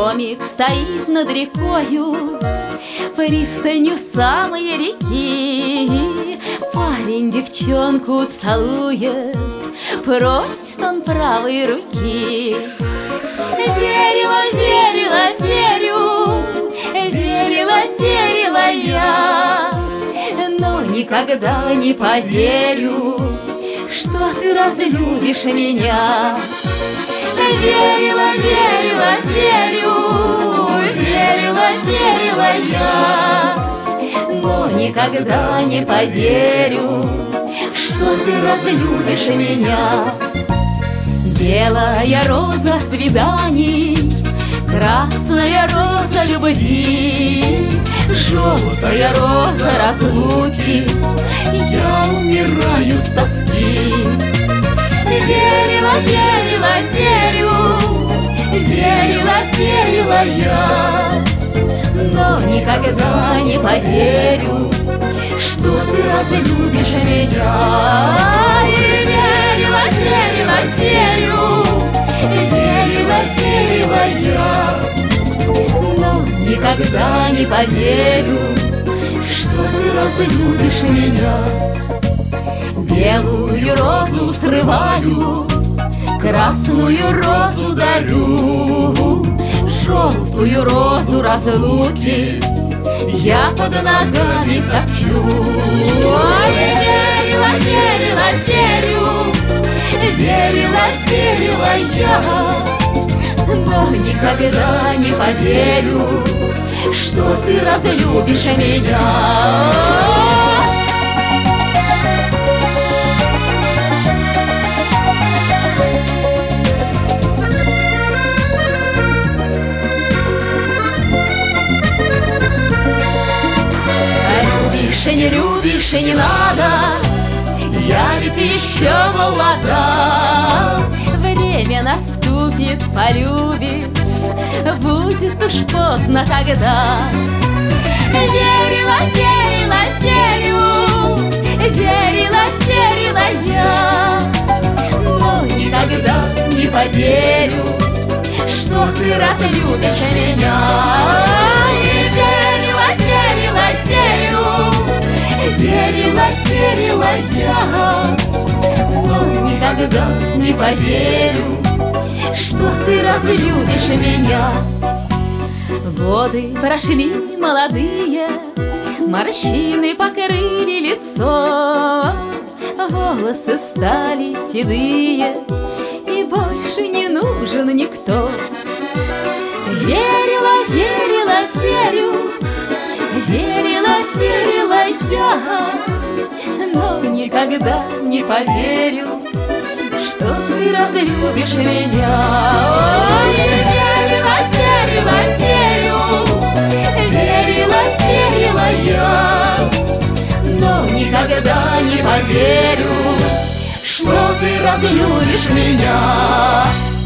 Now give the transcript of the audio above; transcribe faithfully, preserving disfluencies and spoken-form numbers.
Домик стоит над рекою, пристанью самой реки. Парень девчонку целует, просит он правой руки. Верила, верила, верю, верила, верила я, но никогда не поверю, что ты разлюбишь меня. Верила, верила, верю, верила, верила я, но никогда не поверю, что ты разлюбишь меня. Белая роза свиданий, красная роза любви, желтая роза разлуки, я умираю с тоски. Верила, верила, верю, верила, верила я, но никогда не поверю, что ты разлюбишь меня. И верила, верила, верю, верила, верила я, но никогда не поверю, что ты разлюбишь меня. Белую розу срываю, красную розу дарю, желтую розу разлуки я под ногами топчу. Ой, верила, верила, верю, верила, верила я, но никогда не поверю, что ты разлюбишь меня. И не любишь, и не надо, я ведь еще молода. Время наступит, полюбишь, будет уж поздно тогда. Верила, верила, верю, верила, верила я, но никогда не поверю, что ты разлюбишь меня. И верила, верила, верю, верила, верила я, но никогда не поверю, что ты разлюбишь меня. Годы прошли молодые, морщины покрыли лицо, волосы стали седые, и больше не нужен никто. Верила, верила, верю, верила, верила я, но никогда не поверю, что ты разлюбишь меня. Ой, верила, верила, верю, верила, верила я, но никогда не поверю, что ты разлюбишь меня.